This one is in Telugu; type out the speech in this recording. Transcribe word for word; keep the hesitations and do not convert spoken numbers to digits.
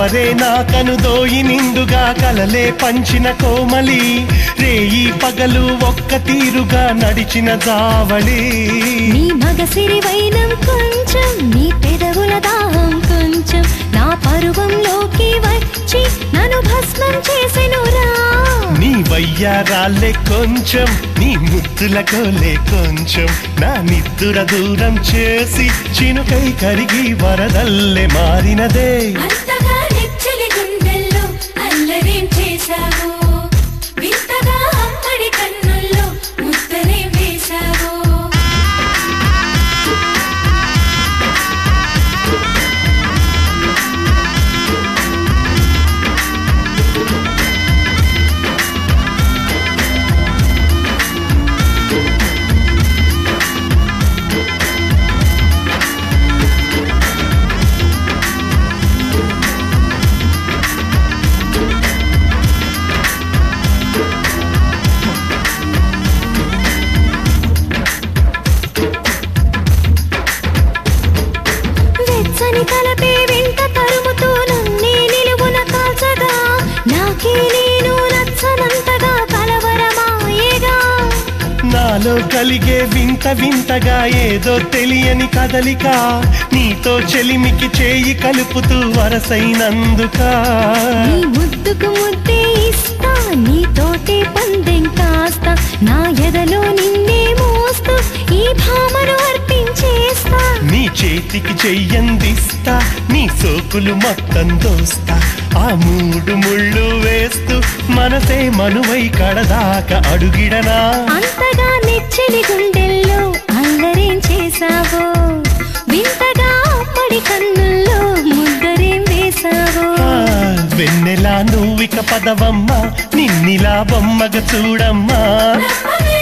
కవరే నా కనుదోయి నిండుగా కలలే పంచిన కోమలి రేయి పగలు ఒక్క తీరుగా నడిచిన జావళి నీ మగసిరి వైనం కొంచెం నీ పెదవుల దాహం కొంచెం నా పరువంలోకి వచ్చి నన్ను భస్మం చేసెనురా నీ వయ్యారాలే కొంచెం నీ ముద్దుల కోలే కొంచెం నా నిద్దుర దూరం చేసి చినుకై కరిగి వరదల్లే మారినదే అంతగా నెచ్చలి గుండెల్లో అల్లరేం చేశావో వింతగా అమ్మడి కన్నుల్లో ముద్దరేం వేశావో వెచ్చని తలపే వెంట తరుముతూ నన్నే నిలువున కాల్చగా నాకే నేను నచ్చనంతగా కలవరమాయేగా నాలో కలిగే వింత వింతగా ఏదో తెలియని కదలిక నీతో చెలిమికి చేయి కలుపుతూ వరసైనందుక నీ ముద్దుకు ముద్దే ఇస్తా నీతోటే పందెం కాస్తా నా ఎదలో నిన్నే మోస్తూ ఈ భామను అర్పించేస్తా నీ చేతికి చెయ్యందిస్తా నీ సోకులు మొత్తం దోస్తా ఆ మూడు ముళ్ళు వేస్తూ మనసే మనువై కడదాకా అడుగిడనా అంతగా నెచ్చలి గుండెల్లో అల్లరేం చేశావో వింతగా అమ్మడి కన్నుల్లో ముద్దరేం వేశావో ఆ, వెన్నెలా నువ్విక పదవమ్మా నిన్నిలా బొమ్మగ చూడమ్మా రమ్మని